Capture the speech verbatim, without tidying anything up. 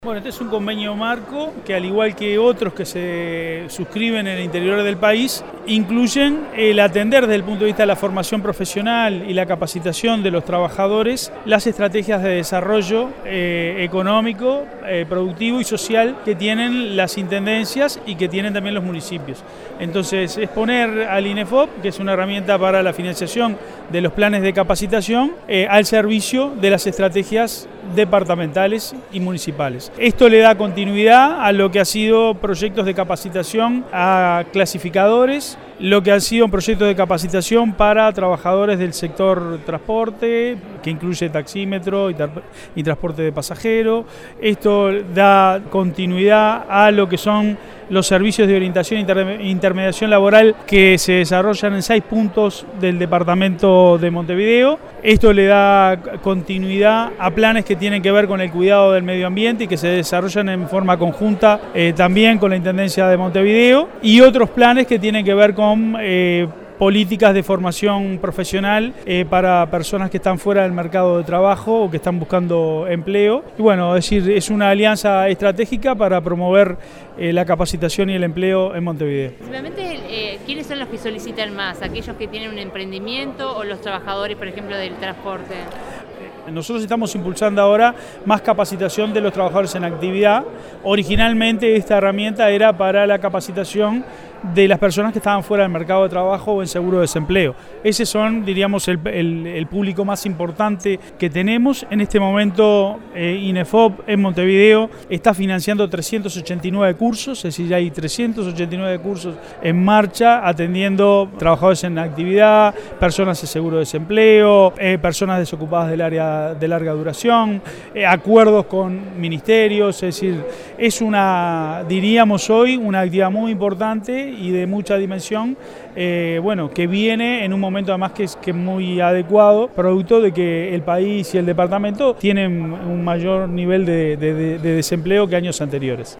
Bueno, este es un convenio marco que, al igual que otros que se suscriben en el interior del país, incluyen el atender desde el punto de vista de la formación profesional y la capacitación de los trabajadores las estrategias de desarrollo eh, económico, eh, productivo y social que tienen las intendencias y que tienen también los municipios. Entonces, es poner al INEFOP, que es una herramienta para la financiación de los planes de capacitación, eh, al servicio de las estrategias departamentales y municipales. Esto le da continuidad a lo que ha sido proyectos de capacitación a clasificadores, lo que han sido proyectos de capacitación para trabajadores del sector transporte, que incluye taxímetro y, y transporte de pasajeros. Esto da continuidad a lo que son los servicios de orientación e intermediación laboral que se desarrollan en seis puntos del departamento de Montevideo. Esto le da continuidad a planes que tienen que ver con el cuidado del medio ambiente y que se desarrollan en forma conjunta eh, también con la Intendencia de Montevideo, y otros planes que tienen que ver con eh, políticas de formación profesional eh, para personas que están fuera del mercado de trabajo o que están buscando empleo. Y bueno, es decir, es una alianza estratégica para promover eh, la capacitación y el empleo en Montevideo. Simplemente, eh, ¿quiénes son los que solicitan más? ¿Aquellos que tienen un emprendimiento o los trabajadores, por ejemplo, del transporte? Nosotros estamos impulsando ahora más capacitación de los trabajadores en actividad. Originalmente esta herramienta era para la capacitación de las personas que estaban fuera del mercado de trabajo o en seguro de desempleo. Ese son, diríamos, el, el, el público más importante que tenemos. En este momento eh, INEFOP en Montevideo está financiando trescientos ochenta y nueve cursos, es decir, hay trescientos ochenta y nueve cursos en marcha atendiendo trabajadores en actividad, personas en seguro de desempleo, eh, personas desocupadas del área de larga duración, eh, acuerdos con ministerios. Es decir, es una, diríamos hoy, una actividad muy importante y de mucha dimensión, eh, bueno, que viene en un momento además que es que muy adecuado, producto de que el país y el departamento tienen un mayor nivel de, de, de desempleo que años anteriores.